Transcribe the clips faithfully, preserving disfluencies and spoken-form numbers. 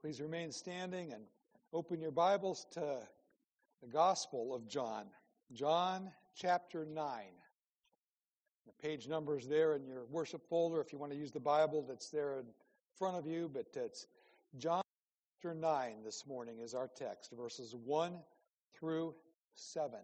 Please remain standing and open your Bibles to the Gospel of John. John chapter nine. The page number is there in your worship folder if you want to use the Bible that's there in front of you, but it's John chapter nine this morning is our text, verses one through seven.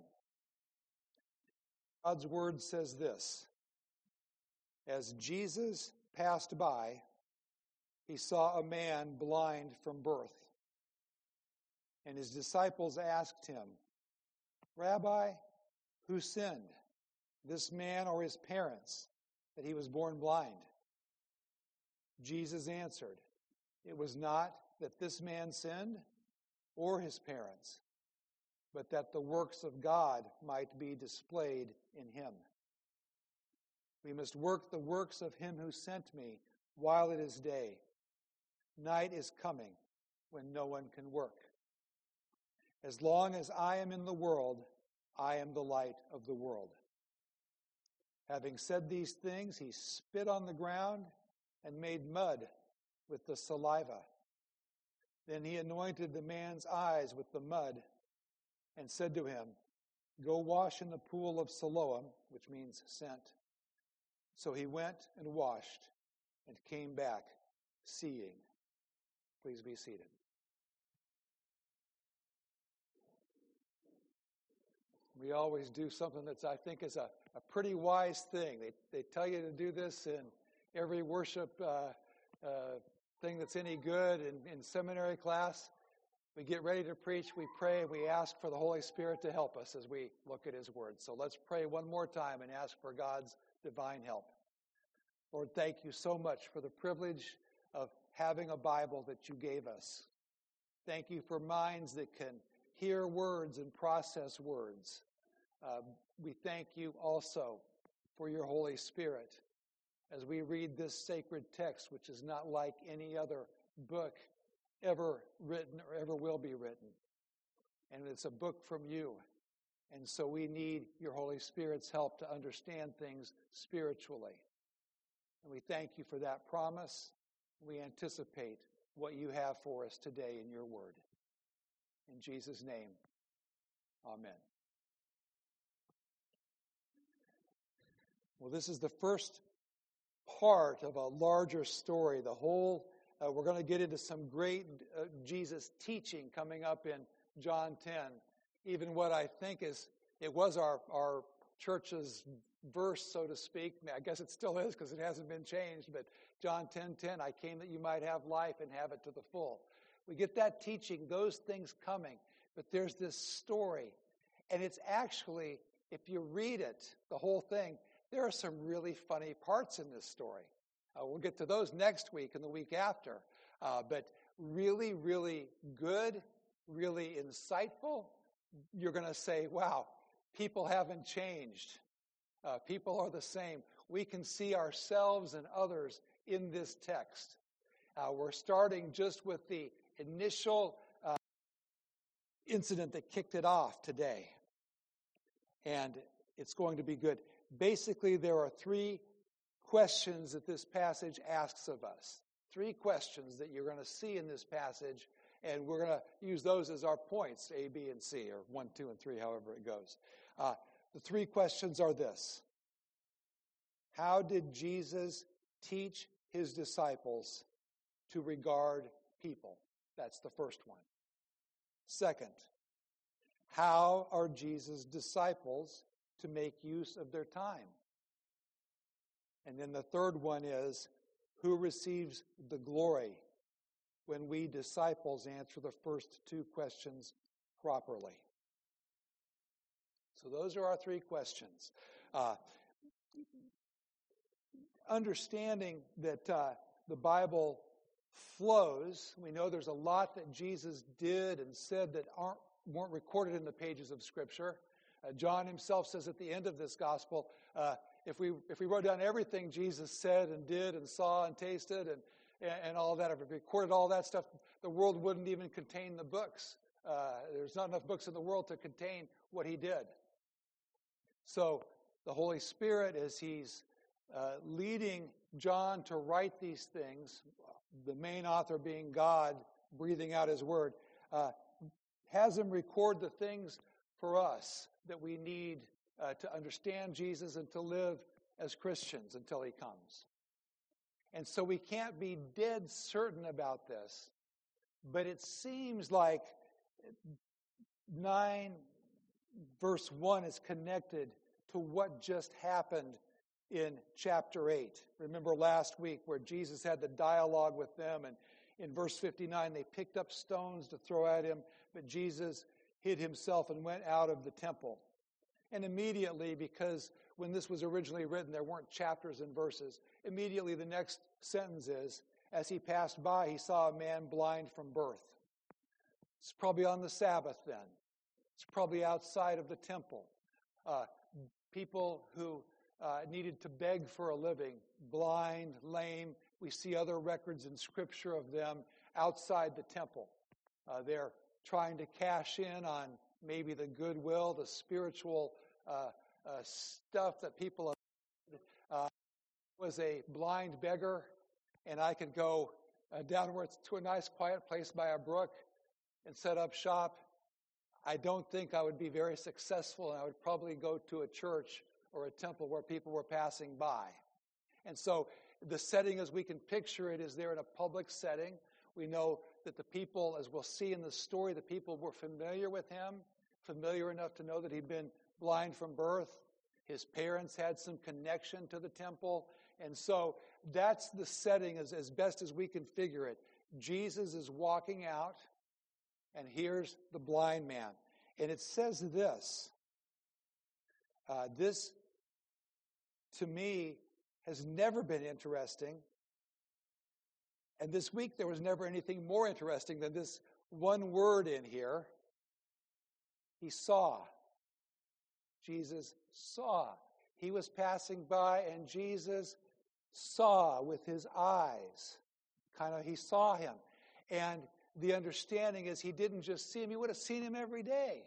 God's word says this: As Jesus passed by, he saw a man blind from birth. And his disciples asked him, Rabbi, who sinned, this man or his parents, that he was born blind? Jesus answered, It was not that this man sinned or his parents, but that the works of God might be displayed in him. We must work the works of him who sent me while it is day. Night is coming when no one can work. As long as I am in the world, I am the light of the world. Having said these things, he spit on the ground and made mud with the saliva. Then he anointed the man's eyes with the mud and said to him, Go wash in the pool of Siloam, which means sent. So he went and washed and came back seeing. Please be seated. We always do something that's, I think, is a, a pretty wise thing. They they tell you to do this in every worship uh, uh, thing that's any good in, in seminary class. We get ready to preach, we pray, and we ask for the Holy Spirit to help us as we look at his word. So let's pray one more time and ask for God's divine help. Lord, thank you so much for the privilege of having a Bible that you gave us. Thank you for minds that can hear words and process words. Uh, we thank you also for your Holy Spirit as we read this sacred text, which is not like any other book ever written or ever will be written. And it's a book from you. And so we need your Holy Spirit's help to understand things spiritually. And we thank you for that promise. We anticipate what you have for us today in your word. In Jesus' name, amen. Well, this is the first part of a larger story. The whole, uh, we're going to get into some great uh, Jesus teaching coming up in John ten. Even what I think is, it was our, our church's verse, so to speak. I guess it still is because it hasn't been changed, but John ten ten, I came that you might have life and have it to the full. We get that teaching, those things coming, but there's this story. And it's actually, if you read it, the whole thing, there are some really funny parts in this story. Uh, we'll get to those next week and the week after. Uh, but really, really good, really insightful. You're going to say, wow, people haven't changed. Uh, people are the same. We can see ourselves and others in this text. Uh, we're starting just with the initial uh, incident that kicked it off today. And it's going to be good. Basically, there are three questions that this passage asks of us. Three questions that you're going to see in this passage, and we're going to use those as our points, A, B, and C, or one, two, and three, however it goes. Uh, the three questions are this. How did Jesus teach his disciples to regard people? That's the first one. Second, how are Jesus' disciples to make use of their time? And then the third one is, who receives the glory when we disciples answer the first two questions properly? So those are our three questions. Uh, understanding that uh, the Bible flows, we know there's a lot that Jesus did and said that aren't weren't recorded in the pages of Scripture. Uh, John himself says at the end of this gospel, uh, if we if we wrote down everything Jesus said and did and saw and tasted and and all that, if we recorded all that stuff, the world wouldn't even contain the books. Uh, there's not enough books in the world to contain what he did. So the Holy Spirit, as he's uh, leading John to write these things, the main author being God, breathing out his word, uh, has him record the things for us that we need uh, to understand Jesus and to live as Christians until he comes. And so we can't be dead certain about this, but it seems like nine verse one is connected to what just happened in chapter eight. Remember last week where Jesus had the dialogue with them, and in verse fifty-nine they picked up stones to throw at him, but Jesus hid himself and went out of the temple. And immediately, because when this was originally written there weren't chapters and verses, immediately the next sentence is, as he passed by he saw a man blind from birth. It's probably on the Sabbath then. It's probably outside of the temple. Uh, people who uh, needed to beg for a living, blind, lame. We see other records in Scripture of them outside the temple. Uh, they're trying to cash in on maybe the goodwill, the spiritual uh, uh, stuff that people uh, was a blind beggar, and I could go uh, downwards to a nice quiet place by a brook and set up shop. I don't think I would be very successful, and I would probably go to a church or a temple where people were passing by. And so the setting as we can picture it is there in a public setting. We know that the people, as we'll see in the story, the people were familiar with him, familiar enough to know that he'd been blind from birth. His parents had some connection to the temple. And so that's the setting as, as best as we can figure it. Jesus is walking out, and here's the blind man. And it says this. Uh, this, to me, has never been interesting. And this week there was never anything more interesting than this one word in here. He saw. Jesus saw. He was passing by and Jesus saw with his eyes. Kind of, he saw him. And the understanding is he didn't just see him, he would have seen him every day.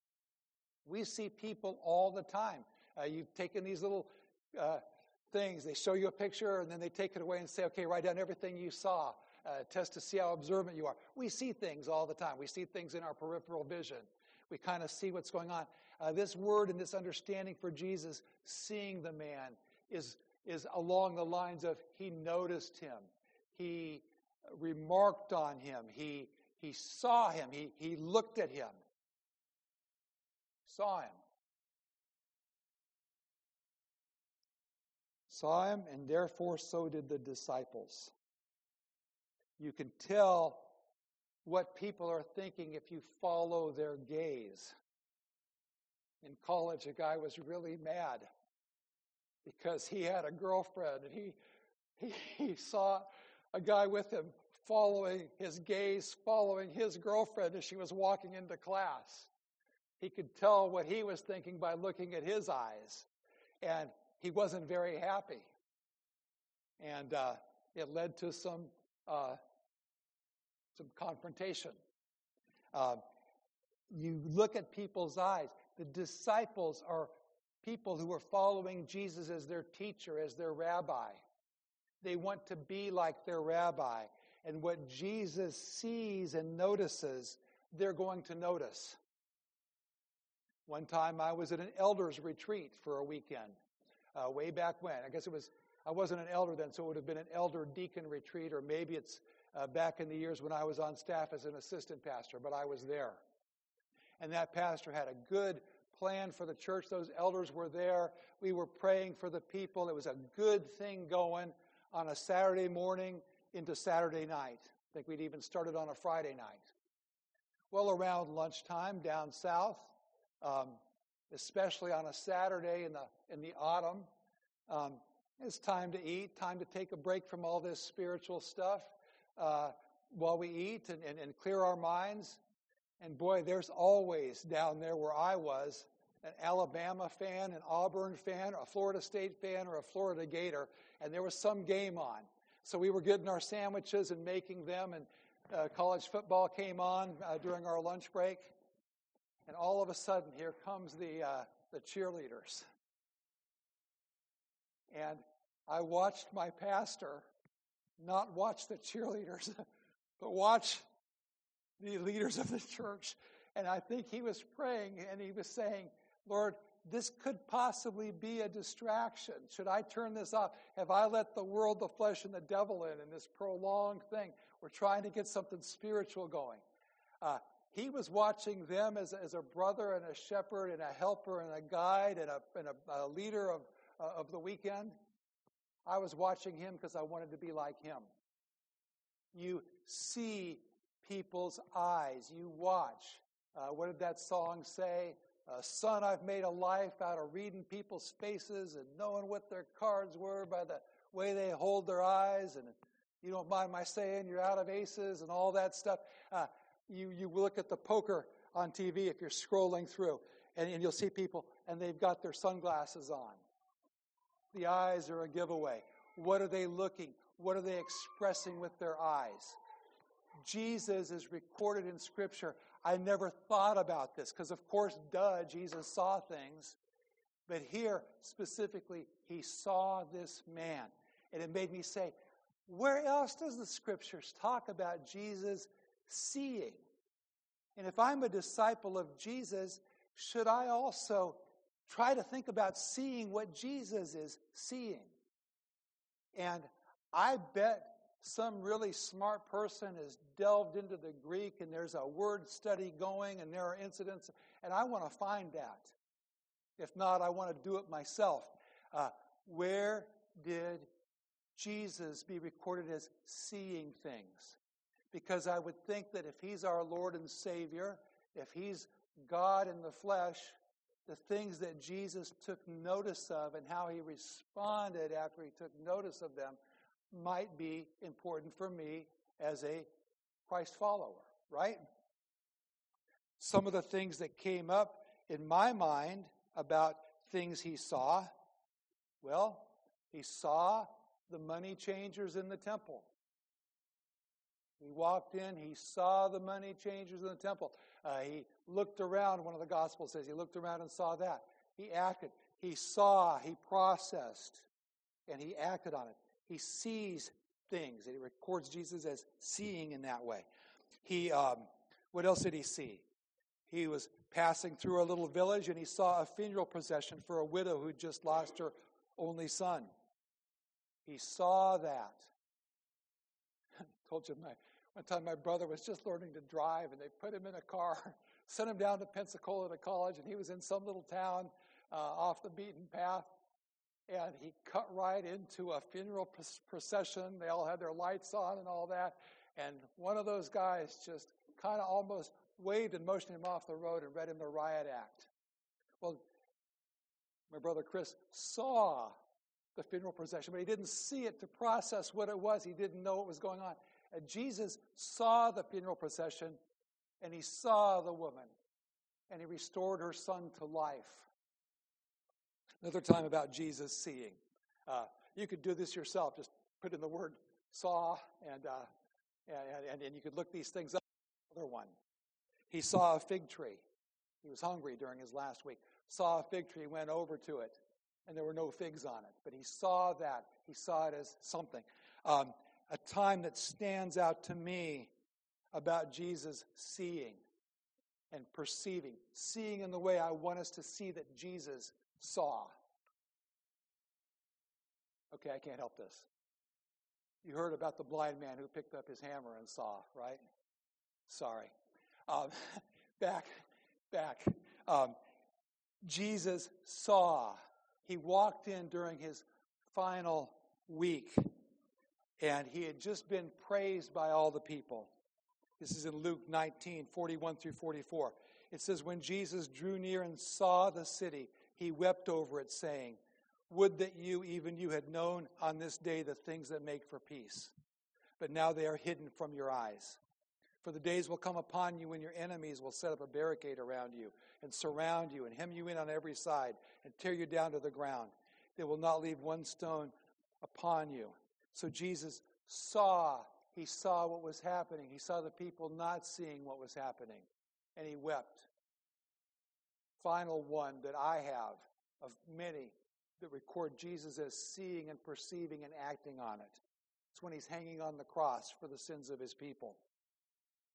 We see people all the time. Uh, you've taken these little uh, things, they show you a picture and then they take it away and say, okay, write down everything you saw. Uh, test to see how observant you are. We see things all the time. We see things in our peripheral vision. We kind of see what's going on. Uh, this word and this understanding for Jesus, seeing the man, is, is along the lines of he noticed him. He remarked on him. He, he saw him. He, he looked at him. Saw him. Saw him, and therefore so did the disciples. You can tell what people are thinking if you follow their gaze. In college, a guy was really mad because he had a girlfriend, and he, he, he saw a guy with him following his gaze, following his girlfriend as she was walking into class. He could tell what he was thinking by looking at his eyes, and he wasn't very happy. And uh, it led to some uh, some confrontation. Uh, you look at people's eyes. The disciples are people who are following Jesus as their teacher, as their rabbi. They want to be like their rabbi. And what Jesus sees and notices, they're going to notice. One time I was at an elders retreat for a weekend, uh, way back when. I guess it was, I wasn't an elder then, so it would have been an elder deacon retreat, or maybe it's uh, back in the years when I was on staff as an assistant pastor, but I was there. And that pastor had a good plan for the church. Those elders were there. We were praying for the people. It was a good thing going on a Saturday morning into Saturday night. I think we'd even started on a Friday night. Well, around lunchtime down south, um, especially on a Saturday in the in the autumn, um, it's time to eat, time to take a break from all this spiritual stuff uh, while we eat and, and, and clear our minds. And boy, there's always down there where I was an Alabama fan, an Auburn fan, a Florida State fan, or a Florida Gator, and there was some game on. So we were getting our sandwiches and making them, and uh, college football came on uh, during our lunch break. And all of a sudden, here comes the uh, the cheerleaders. And I watched my pastor not watch the cheerleaders, but watch the leaders of the church. And I think he was praying and he was saying, Lord, this could possibly be a distraction. Should I turn this off? Have I let the world, the flesh, and the devil in in this prolonged thing? We're trying to get something spiritual going. Uh, he was watching them as, as a brother and a shepherd and a helper and a guide and a, and a, a leader of, uh, of the weekend. I was watching him because I wanted to be like him. You see people's eyes. You watch. Uh, what did that song say? Uh, son, I've made a life out of reading people's faces and knowing what their cards were by the way they hold their eyes. And if you don't mind my saying, you're out of aces and all that stuff. Uh, you, you look at the poker on T V if you're scrolling through, and, and you'll see people, and they've got their sunglasses on. The eyes are a giveaway. What are they looking? What are they expressing with their eyes? Jesus is recorded in Scripture. I never thought about this because, of course, duh, Jesus saw things. But here, specifically, he saw this man. And it made me say, where else does the Scriptures talk about Jesus seeing? And if I'm a disciple of Jesus, should I also try to think about seeing what Jesus is seeing? And I bet some really smart person has delved into the Greek and there's a word study going and there are incidents, and I want to find that. If not, I want to do it myself. Uh, where did Jesus be recorded as seeing things? Because I would think that if he's our Lord and Savior, if he's God in the flesh, the things that Jesus took notice of and how he responded after he took notice of them might be important for me as a Christ follower, right? Some of the things that came up in my mind about things he saw, well, he saw the money changers in the temple. He walked in, he saw the money changers in the temple. Uh, he looked around, one of the Gospels says, he looked around and saw that. He acted. He saw, he processed, and he acted on it. He sees things, and he records Jesus as seeing in that way. He, um, what else did he see? He was passing through a little village, and he saw a funeral procession for a widow who just lost her only son. He saw that. I told you, my, one time my brother was just learning to drive, and they put him in a car, sent him down to Pensacola to college, and he was in some little town uh, off the beaten path. And he cut right into a funeral procession. They all had their lights on and all that. And one of those guys just kind of almost waved and motioned him off the road and read him the riot act. Well, my brother Chris saw the funeral procession, but he didn't see it to process what it was. He didn't know what was going on. And Jesus saw the funeral procession, and he saw the woman, and he restored her son to life. Another time about Jesus seeing. Uh, you could do this yourself. Just put in the word saw, and, uh, and, and, and you could look these things up. Another one. He saw a fig tree. He was hungry during his last week. Saw a fig tree, went over to it, and there were no figs on it. But he saw that. He saw it as something. Um, a time that stands out to me about Jesus seeing and perceiving. Seeing in the way I want us to see that Jesus saw. Okay, I can't help this. You heard about the blind man who picked up his hammer and saw, right? Sorry. Um, back, back. Um, Jesus saw. He walked in during his final week, and he had just been praised by all the people. This is in Luke nineteen, forty-one through forty-four. It says, when Jesus drew near and saw the city, he wept over it, saying, would that you, even you, had known on this day the things that make for peace. But now they are hidden from your eyes. For the days will come upon you when your enemies will set up a barricade around you and surround you and hem you in on every side and tear you down to the ground. They will not leave one stone upon you. So Jesus saw, he saw what was happening. He saw the people not seeing what was happening, and he wept. Final one that I have of many that record Jesus as seeing and perceiving and acting on it. It's when he's hanging on the cross for the sins of his people.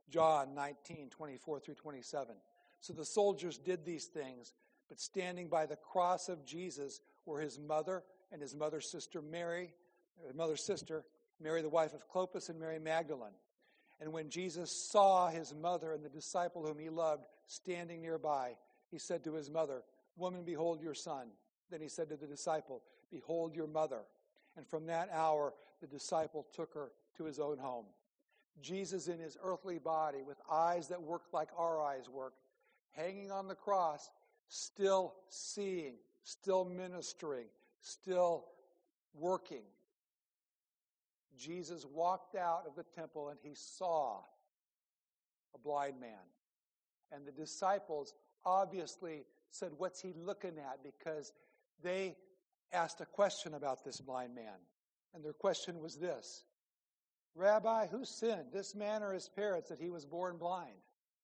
John nineteen, twenty-four through twenty-seven. So the soldiers did these things, but standing by the cross of Jesus were his mother and his mother's sister Mary, his mother's sister, Mary the wife of Clopas, and Mary Magdalene. And when Jesus saw his mother and the disciple whom he loved standing nearby, he said to his mother, "Woman, behold your son." Then he said to the disciple, "Behold your mother." And from that hour, the disciple took her to his own home. Jesus in his earthly body, with eyes that worked like our eyes work, hanging on the cross, still seeing, still ministering, still working. Jesus walked out of the temple and he saw a blind man. And the disciples obviously said, "What's he looking at?" Because they asked a question about this blind man. And their question was this: "Rabbi, who sinned, this man or his parents, that he was born blind?"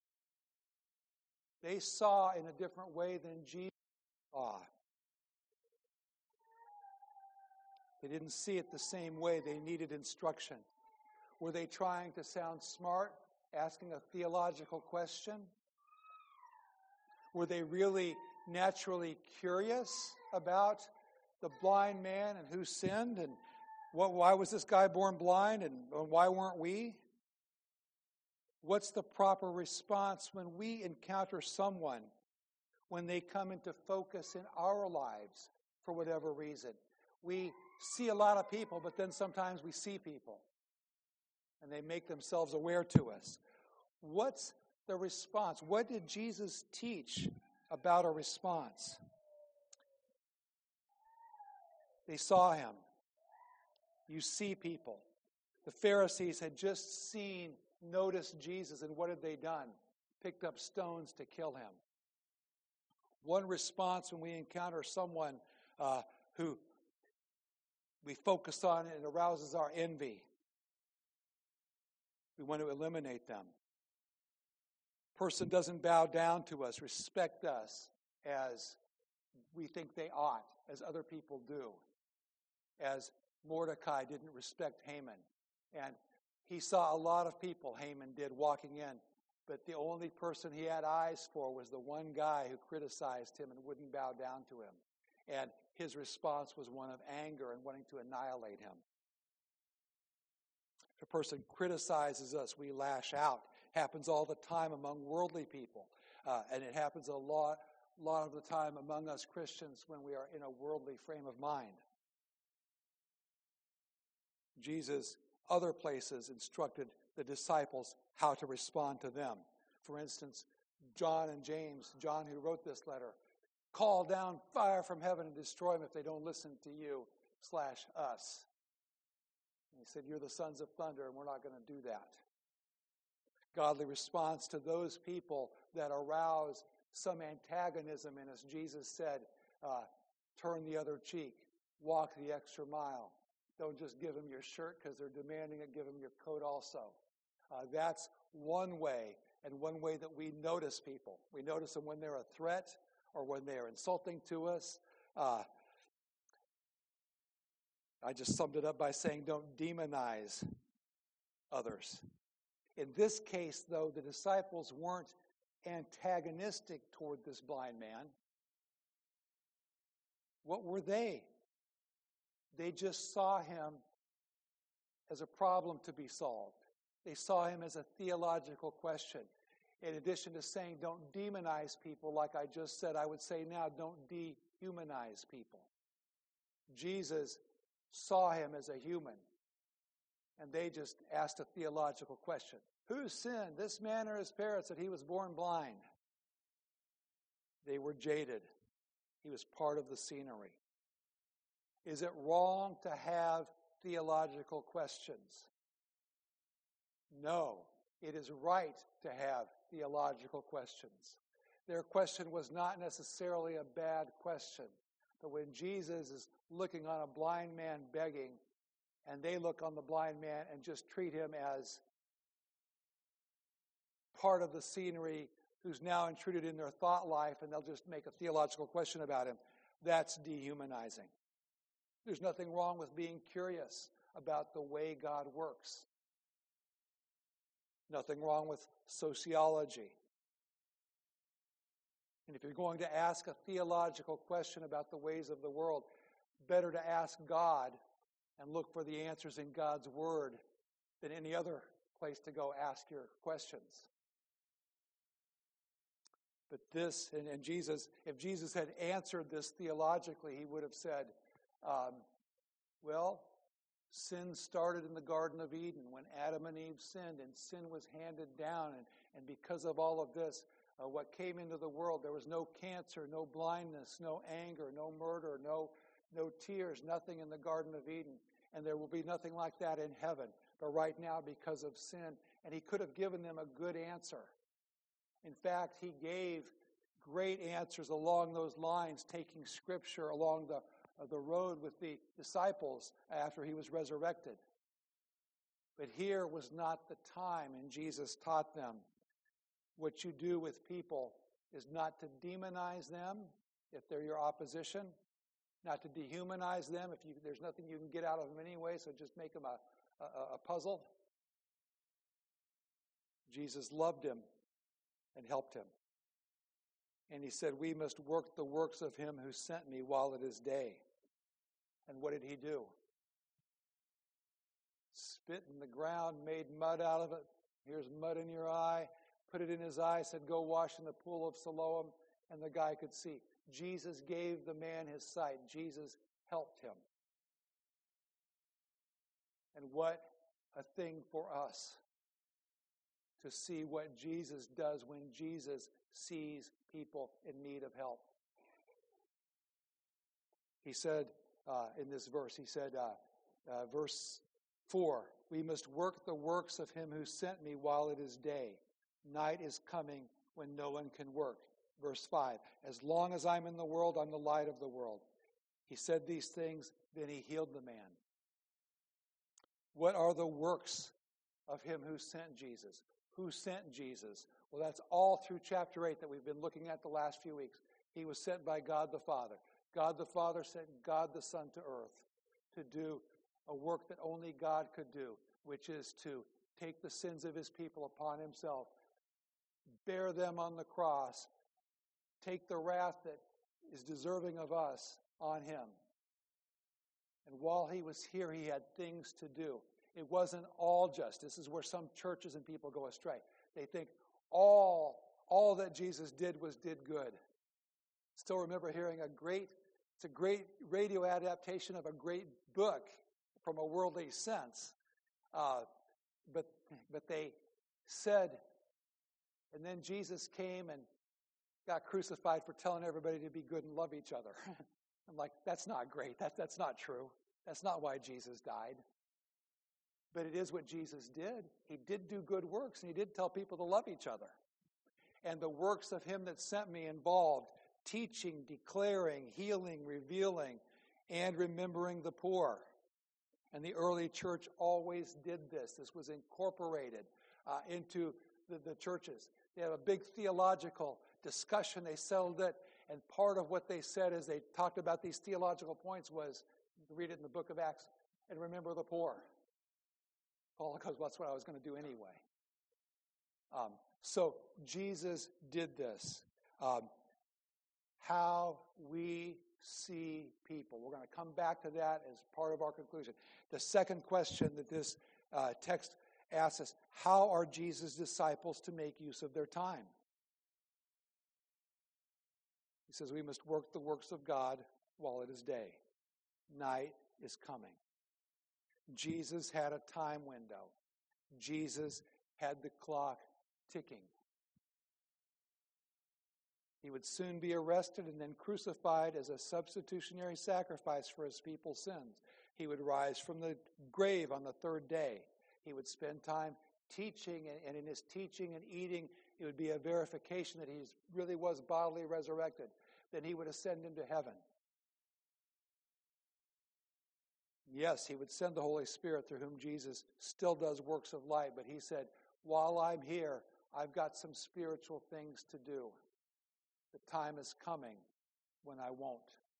They saw in a different way than Jesus saw. They didn't see it the same way. They needed instruction. Were they trying to sound smart, asking a theological question? Were they really naturally curious about the blind man and who sinned and what, why was this guy born blind and why weren't we? What's the proper response when we encounter someone, when they come into focus in our lives for whatever reason? We see a lot of people, but then sometimes we see people and they make themselves aware to us. What's the response? What did Jesus teach about a response? They saw him. You see people. The Pharisees had just seen, noticed Jesus, and what had they done? Picked up stones to kill him. One response when we encounter someone uh, who we focus on and it arouses our envy, we want to eliminate them. Person doesn't bow down to us, respect us as we think they ought, as other people do. As Mordecai didn't respect Haman. And he saw a lot of people, Haman did, walking in. But the only person he had eyes for was the one guy who criticized him and wouldn't bow down to him. And his response was one of anger and wanting to annihilate him. If a person criticizes us, we lash out. Happens all the time among worldly people. Uh, and it happens a lot, lot of the time among us Christians when we are in a worldly frame of mind. Jesus, other places, instructed the disciples how to respond to them. For instance, John and James, John who wrote this letter, call down fire from heaven and destroy them if they don't listen to you slash us. And he said, you're the sons of thunder and we're not going to do that. Godly response to those people that arouse some antagonism in us. Jesus said, uh, turn the other cheek, walk the extra mile. Don't just give them your shirt because they're demanding it, give them your coat also. Uh, that's one way, and one way that we notice people. We notice them when they're a threat or when they're insulting to us. Uh, I just summed it up by saying don't demonize others. In this case, though, the disciples weren't antagonistic toward this blind man. What were they? They just saw him as a problem to be solved. They saw him as a theological question. In addition to saying don't demonize people, like I just said, I would say now don't dehumanize people. Jesus saw him as a human, and they just asked a theological question. Who sinned, this man or his parents, that he was born blind? They were jaded. He was part of the scenery. Is it wrong to have theological questions? No, it is right to have theological questions. Their question was not necessarily a bad question, but when Jesus is looking on a blind man begging, and they look on the blind man and just treat him as part of the scenery who's now intruded in their thought life, and they'll just make a theological question about him, that's dehumanizing. There's nothing wrong with being curious about the way God works. Nothing wrong with sociology. And if you're going to ask a theological question about the ways of the world, better to ask God and look for the answers in God's Word than any other place to go ask your questions. But this, and, and Jesus, if Jesus had answered this theologically, he would have said, um, well, sin started in the Garden of Eden when Adam and Eve sinned, and sin was handed down. And, and because of all of this, uh, what came into the world, there was no cancer, no blindness, no anger, no murder, no, no tears, nothing in the Garden of Eden. And there will be nothing like that in heaven. But right now, because of sin, and he could have given them a good answer. In fact, he gave great answers along those lines, taking Scripture along the, uh, the road with the disciples after he was resurrected. But here was not the time, and Jesus taught them, what you do with people is not to demonize them if they're your opposition, not to dehumanize them if you, there's nothing you can get out of them anyway, so just make them a, a, a puzzle. Jesus loved him and helped him. And he said, we must work the works of him who sent me while it is day. And what did he do? Spit in the ground, made mud out of it. Here's mud in your eye. Put it in his eye, said, go wash in the pool of Siloam. And the guy could see. Jesus gave the man his sight. Jesus helped him. And what a thing for us to see what Jesus does when Jesus sees people in need of help. He said uh, in this verse, he said, uh, uh, verse four, we must work the works of him who sent me while it is day. Night is coming when no one can work. Verse five, as long as I'm in the world, I'm the light of the world. He said these things, then he healed the man. What are the works of him who sent Jesus? Who sent Jesus? Well, that's all through chapter eight that we've been looking at the last few weeks. He was sent by God the Father. God the Father sent God the Son to earth to do a work that only God could do, which is to take the sins of his people upon himself, bear them on the cross, take the wrath that is deserving of us on him. And while he was here, he had things to do. It wasn't all just. This is where some churches and people go astray. They think all, all that Jesus did was did good. Still remember hearing a great, it's a great radio adaptation of a great book from a worldly sense. Uh, but, but they said, and then Jesus came and got crucified for telling everybody to be good and love each other. I'm like, that's not great. That, that's not true. That's not why Jesus died. But it is what Jesus did. He did do good works, and he did tell people to love each other. And the works of him that sent me involved teaching, declaring, healing, revealing, and remembering the poor. And the early church always did this. This was incorporated uh, into the, the churches. They had a big theological discussion. They settled it. And part of what they said as they talked about these theological points was, you can read it in the book of Acts, and remember the poor. Paul goes, well, that's what I was going to do anyway. Um, so Jesus did this. Um, how we see people. We're going to come back to that as part of our conclusion. The second question that this uh, text asks us, how are Jesus' disciples to make use of their time? He says we must work the works of God while it is day. Night is coming. Jesus had a time window. Jesus had the clock ticking. He would soon be arrested and then crucified as a substitutionary sacrifice for his people's sins. He would rise from the grave on the third day. He would spend time teaching, and in his teaching and eating, it would be a verification that he really was bodily resurrected. Then he would ascend into heaven. Yes, he would send the Holy Spirit through whom Jesus still does works of light, but he said, while I'm here, I've got some spiritual things to do. The time is coming when I won't.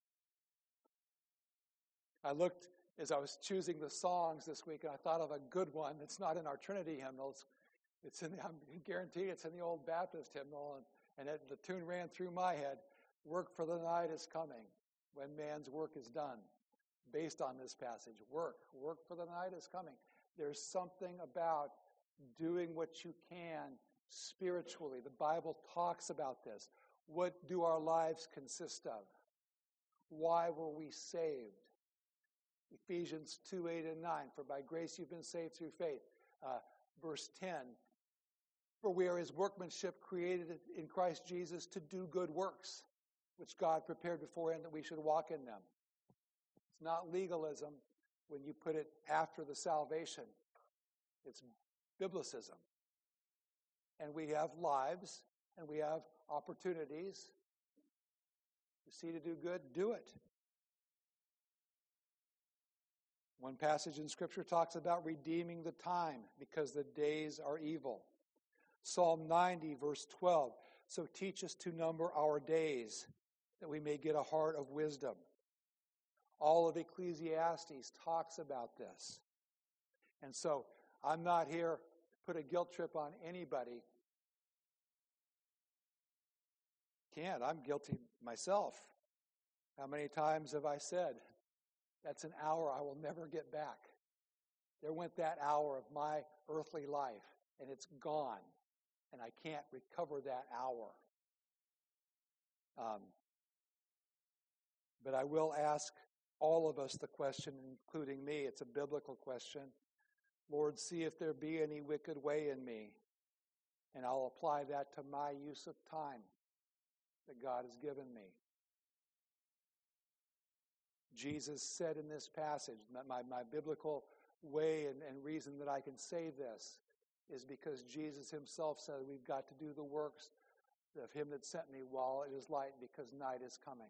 I looked as I was choosing the songs this week, and I thought of a good one that's not in our Trinity hymnals. It's in the, I'm guaranteed it's in the old Baptist hymnal, and, and it, the tune ran through my head. Work for the night is coming when man's work is done. Based on this passage, work. Work for the night is coming. There's something about doing what you can spiritually. The Bible talks about this. What do our lives consist of? Why were we saved? Ephesians two, eight, and nine. For by grace you've been saved through faith. Uh, verse ten. For we are his workmanship created in Christ Jesus to do good works, which God prepared beforehand that we should walk in them. It's not legalism when you put it after the salvation. It's biblicism. And we have lives, and we have opportunities. You see to do good, do it. One passage in Scripture talks about redeeming the time because the days are evil. Psalm ninety, verse twelve. So teach us to number our days, that we may get a heart of wisdom. All of Ecclesiastes talks about this. And so I'm not here to put a guilt trip on anybody. Can't. I'm guilty myself. How many times have I said, that's an hour I will never get back? There went that hour of my earthly life, and it's gone, and I can't recover that hour. Um, but I will ask all of us the question, including me. It's a biblical question. Lord, see if there be any wicked way in me, and I'll apply that to my use of time that God has given me. Jesus said in this passage, my, my biblical way and, and reason that I can say this is because Jesus himself said we've got to do the works of him that sent me while it is light, because night is coming.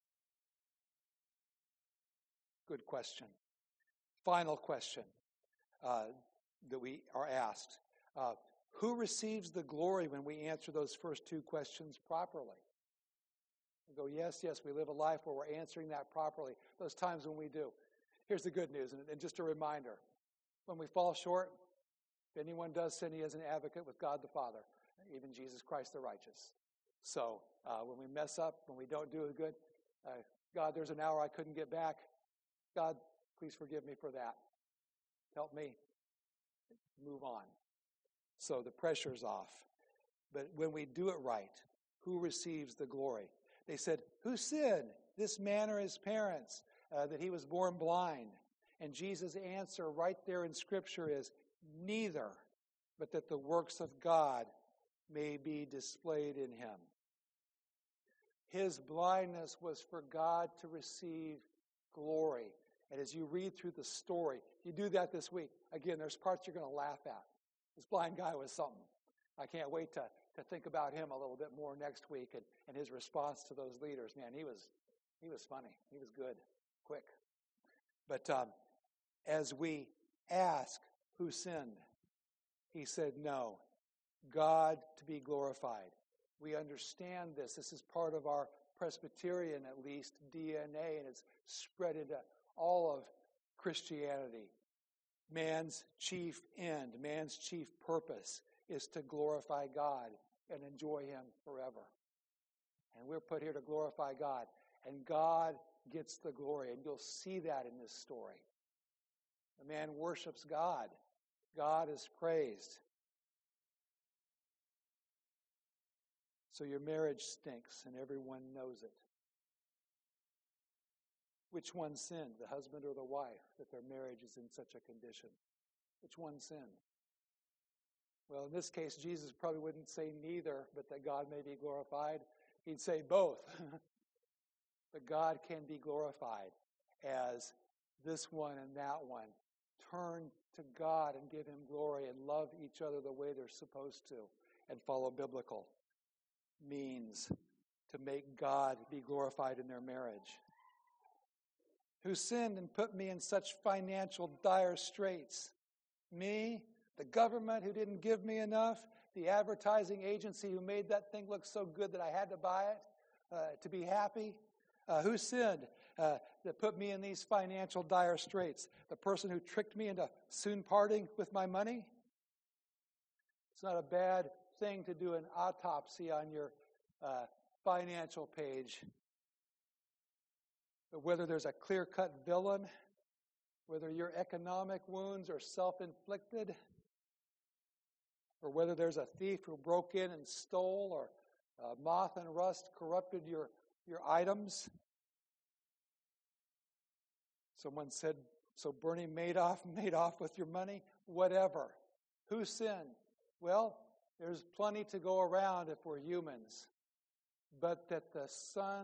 Good question. Final question uh, that we are asked. Uh, who receives the glory when we answer those first two questions properly? We go, yes, yes, we live a life where we're answering that properly. Those times when we do. Here's the good news, and, and just a reminder. When we fall short, if anyone does sin, he has an advocate with God the Father, even Jesus Christ the righteous. So uh, when we mess up, when we don't do it good, uh, God, there's an hour I couldn't get back. God, please forgive me for that. Help me move on. So the pressure's off. But when we do it right, who receives the glory? They said, who sinned, this man or his parents, uh, that he was born blind? And Jesus' answer right there in Scripture is, neither, but that the works of God may be displayed in him. His blindness was for God to receive glory. And as you read through the story, you do that this week. Again, there's parts you're going to laugh at. This blind guy was something. I can't wait to, to think about him a little bit more next week and, and his response to those leaders. Man, he was he was funny. He was good, quick. But um, as we ask who sinned, he said, no, God to be glorified. We understand this. This is part of our Presbyterian, at least, D N A, and it's spread into all of Christianity. Man's chief end, man's chief purpose is to glorify God and enjoy him forever. And we're put here to glorify God. And God gets the glory. And you'll see that in this story. The man worships God. God is praised. So your marriage stinks, and everyone knows it. Which one sinned, the husband or the wife, that their marriage is in such a condition? Which one sinned? Well, in this case, Jesus probably wouldn't say neither, but that God may be glorified. He'd say both. But God can be glorified as this one and that one turn to God and give him glory and love each other the way they're supposed to and follow biblical means to make God be glorified in their marriage. Who sinned and put me in such financial dire straits? Me, the government who didn't give me enough, the advertising agency who made that thing look so good that I had to buy it uh, to be happy. Uh, who sinned uh, that put me in these financial dire straits? The person who tricked me into soon parting with my money? It's not a bad thing to do an autopsy on your uh, financial page. But whether there's a clear-cut villain, whether your economic wounds are self-inflicted, or whether there's a thief who broke in and stole, or uh, moth and rust corrupted your, your items. Someone said, so Bernie Madoff made off with your money? Whatever. Who sinned? Well, there's plenty to go around if we're humans. But that the Son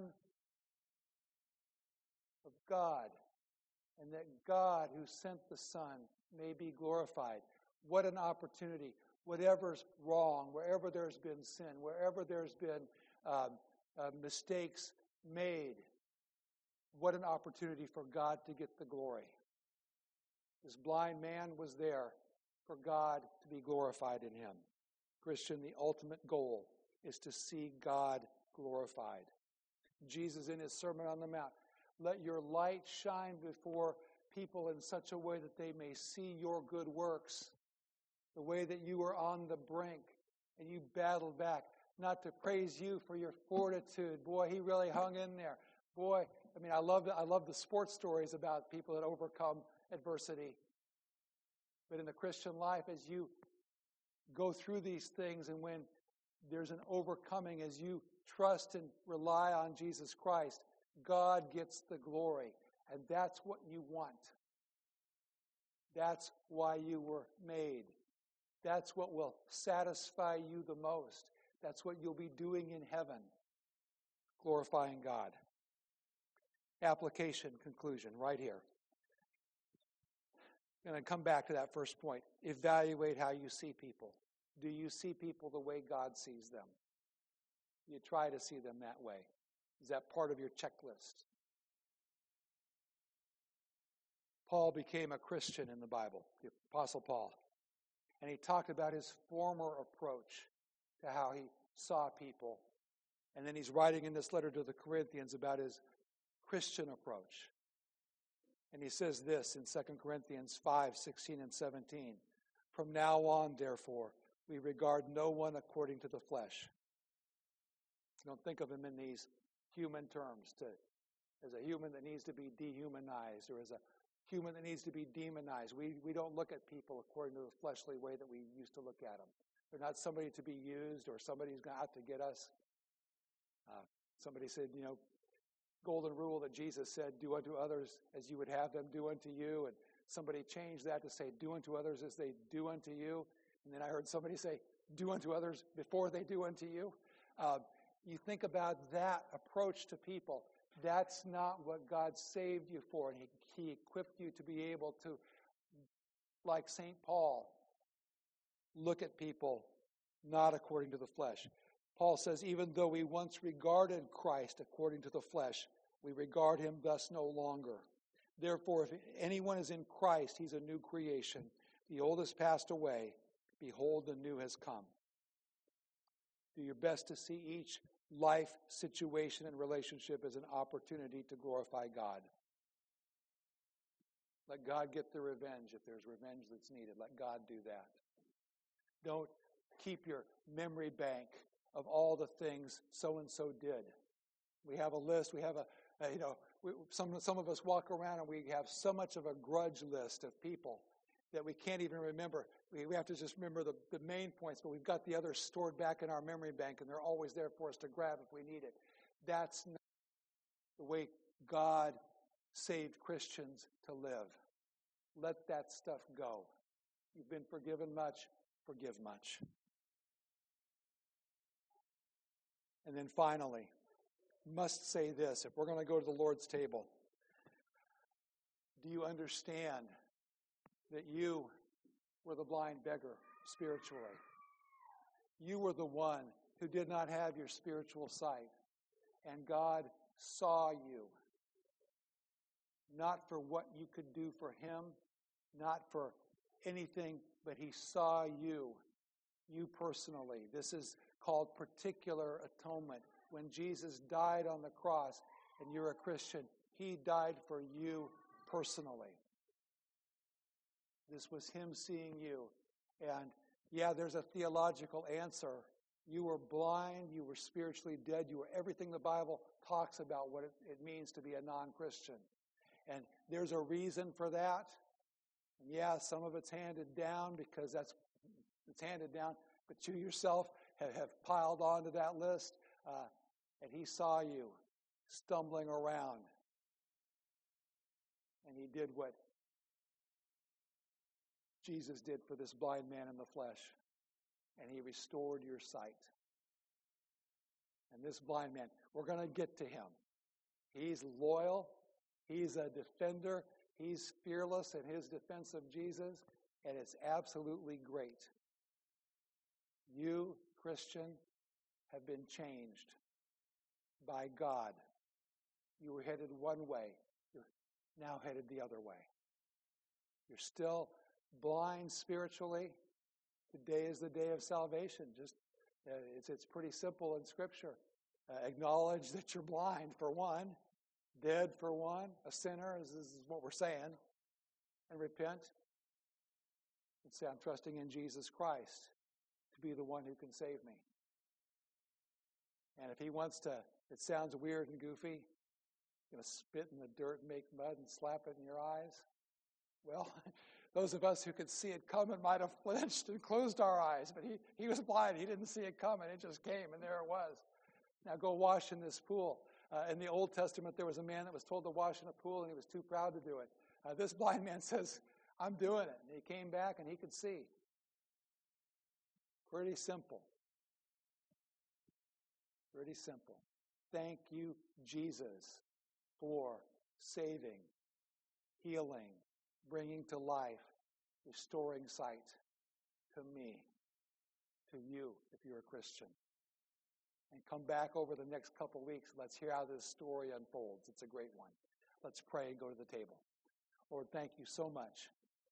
of God, and that God who sent the Son may be glorified. What an opportunity. Whatever's wrong, wherever there's been sin, wherever there's been um, uh, mistakes made, what an opportunity for God to get the glory. This blind man was there for God to be glorified in him. Christian, the ultimate goal is to see God glorified. Jesus in his Sermon on the Mount, let your light shine before people in such a way that they may see your good works. The way that you were on the brink and you battled back. Not to praise you for your fortitude. Boy, he really hung in there. Boy, I mean, I love I love the sports stories about people that overcome adversity. But in the Christian life, as you go through these things and when there's an overcoming, as you trust and rely on Jesus Christ, God gets the glory. And that's what you want. That's why you were made. That's what will satisfy you the most. That's what you'll be doing in heaven, glorifying God. Application, conclusion, right here. I'm going to come back to that first point. Evaluate how you see people. Do you see people the way God sees them? You try to see them that way. Is that part of your checklist? Paul became a Christian in the Bible, the Apostle Paul. And he talked about his former approach to how he saw people. And then he's writing in this letter to the Corinthians about his Christian approach. And he says this in Second Corinthians five, sixteen and seventeen. From now on, therefore, we regard no one according to the flesh. Don't think of him in these human terms, to, as a human that needs to be dehumanized or as a human that needs to be demonized. We we don't look at people according to the fleshly way that we used to look at them. They're not somebody to be used or somebody who's out to get us. Uh, somebody said, you know, golden rule that Jesus said, do unto others as you would have them do unto you. And somebody changed that to say, do unto others as they do unto you. And then I heard somebody say, do unto others before they do unto you. Uh, you think about that approach to people. That's not what God saved you for. And he, he equipped you to be able to, like Saint Paul, look at people not according to the flesh. Paul says, even though we once regarded Christ according to the flesh, we regard him thus no longer. Therefore, if anyone is in Christ, he's a new creation. The old has passed away. Behold, the new has come. Do your best to see each life situation and relationship as an opportunity to glorify God. Let God get the revenge if there's revenge that's needed. Let God do that. Don't keep your memory bank of all the things so-and-so did. We have a list. We have a, a you know, we, some, some of us walk around and we have so much of a grudge list of people that we can't even remember. We, we have to just remember the, the main points, but we've got the others stored back in our memory bank, and they're always there for us to grab if we need it. That's not the way God saved Christians to live. Let that stuff go. You've been forgiven much, forgive much. And then finally, must say this, if we're going to go to the Lord's table, do you understand that you were the blind beggar spiritually? You were the one who did not have your spiritual sight, and God saw you, not for what you could do for him, not for anything, but he saw you, you personally. This is called particular atonement. When Jesus died on the cross, and you're a Christian, he died for you personally. This was him seeing you. And Yeah, there's a theological answer. You were blind, you were spiritually dead, you were everything the Bible talks about what it, it means to be a non-Christian. And there's a reason for that. And yeah, some of it's handed down because that's it's handed down, but you yourself have, have piled onto that list. Uh, and he saw you stumbling around. And he did what Jesus did for this blind man in the flesh. And he restored your sight. And this blind man, we're going to get to him. He's loyal. He's a defender. He's fearless in his defense of Jesus. And it's absolutely great. You, Christian, have been changed by God. You were headed one way. You're now headed the other way. You're still blind spiritually. Today is the day of salvation. Just uh, it's it's pretty simple in Scripture. Uh, acknowledge that you're blind for one, dead for one, a sinner. This is what we're saying, and repent and say, "I'm trusting in Jesus Christ to be the one who can save me." And if He wants to, it sounds weird and goofy. Going to spit in the dirt and make mud and slap it in your eyes. Well. Those of us who could see it coming might have flinched and closed our eyes, but he, he was blind. He didn't see it coming. It just came, and there it was. Now go wash in this pool. Uh, in the Old Testament, there was a man that was told to wash in a pool, and he was too proud to do it. Uh, this blind man says, "I'm doing it." And he came back, and he could see. Pretty simple. Pretty simple. Thank you, Jesus, for saving, healing, bringing to life, restoring sight to me, to you, if you're a Christian. And come back over the next couple weeks. Let's hear how this story unfolds. It's a great one. Let's pray and go to the table. Lord, thank you so much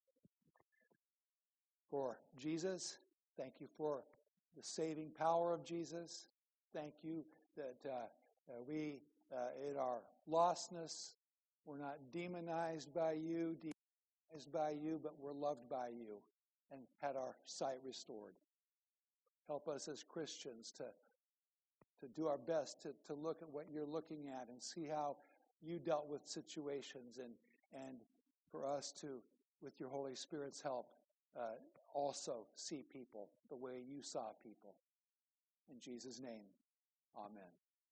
for Jesus. Thank you for the saving power of Jesus. Thank you that uh, uh, we, uh, in our lostness, we're not demonized by you, by you, but we're loved by you and had our sight restored. Help us as Christians to, to do our best to, to look at what you're looking at and see how you dealt with situations, and, and for us to, with your Holy Spirit's help, uh, also see people the way you saw people. In Jesus' name, amen.